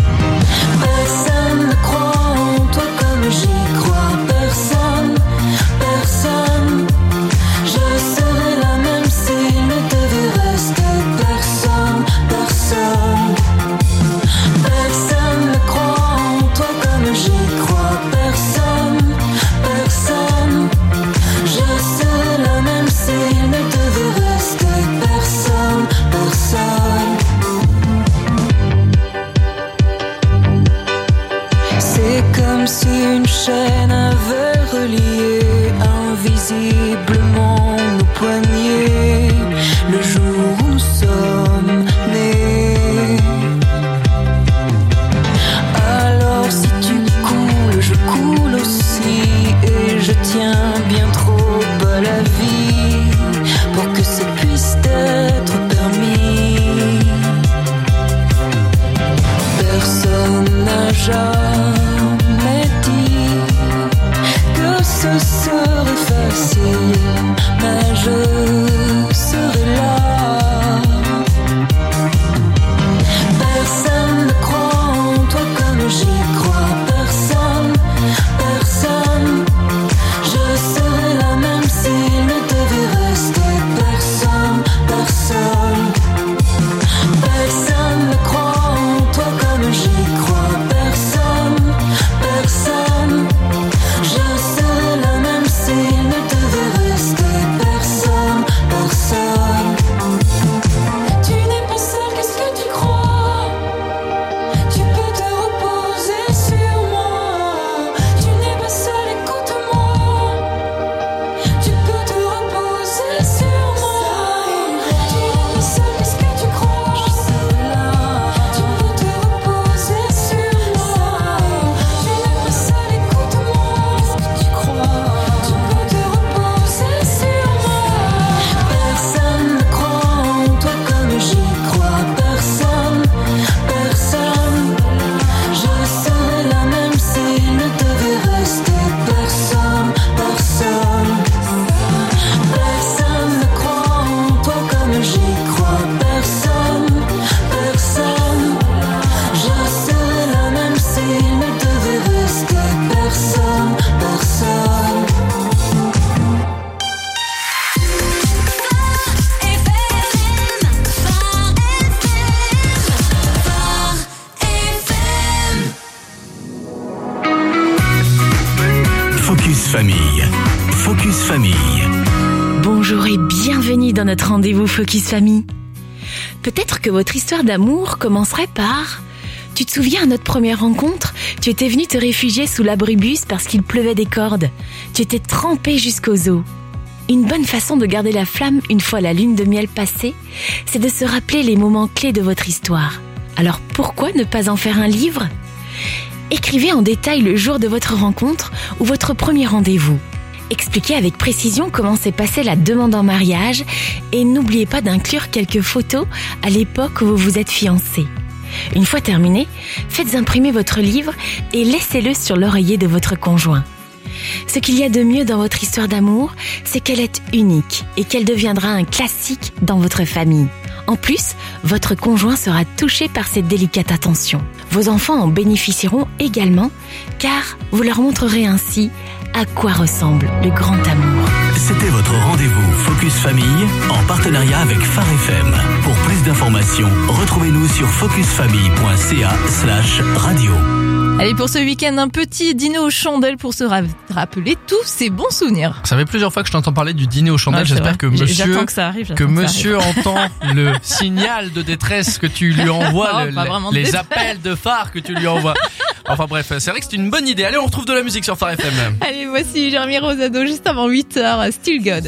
dans notre rendez-vous Focus Famille. Peut-être que votre histoire d'amour commencerait par... Tu te souviens à notre première rencontre, tu étais venu te réfugier sous l'abribus parce qu'il pleuvait des cordes. Tu étais trempé jusqu'aux os. Une bonne façon de garder la flamme une fois la lune de miel passée, c'est de se rappeler les moments clés de votre histoire. Alors pourquoi ne pas en faire un livre ? Écrivez en détail le jour de votre rencontre ou votre premier rendez-vous. Expliquez avec précision comment s'est passée la demande en mariage et n'oubliez pas d'inclure quelques photos à l'époque où vous vous êtes fiancés. Une fois terminé, faites imprimer votre livre et laissez-le sur l'oreiller de votre conjoint. Ce qu'il y a de mieux dans votre histoire d'amour, c'est qu'elle est unique et qu'elle deviendra un classique dans votre famille. En plus, votre conjoint sera touché par cette délicate attention. Vos enfants en bénéficieront également, car vous leur montrerez ainsi à quoi ressemble le grand amour. C'était votre rendez-vous Focus Famille en partenariat avec Phare FM. Pour plus d'informations, retrouvez-nous sur focusfamille.ca/radio. Allez, pour ce week-end, un petit dîner aux chandelles pour se rappeler tous ces bons souvenirs. Ça fait plusieurs fois que je t'entends parler du dîner aux chandelles. J'espère que monsieur entend le signal de détresse que tu lui envoies, les appels de phare que tu lui envoies. Enfin bref, c'est vrai que c'est une bonne idée. Allez, on retrouve de la musique sur Phare FM. Allez, voici Jérémy Rosado juste avant 8h, Still God.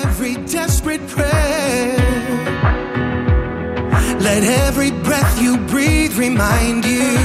Let every breath you breathe remind you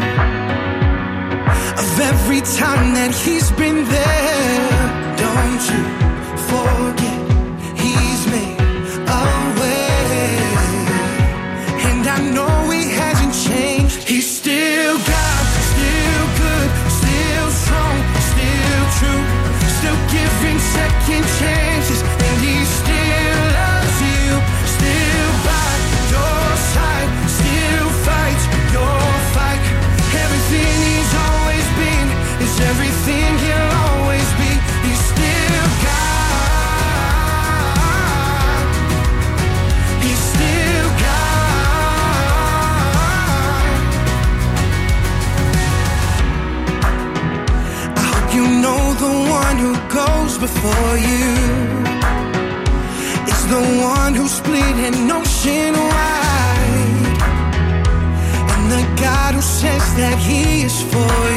of every time that he's been there. Don't you forget he's made a way. And I know he hasn't changed. He's still God, still good, still strong, still true, still giving second chances. And he still loves you, still by your side, still fights your fight. Everything he's always been is everything he'll always be. He's still God. He's still God. I hope you know the one who goes before you is the one who split an ocean wide, and the God who says that he is for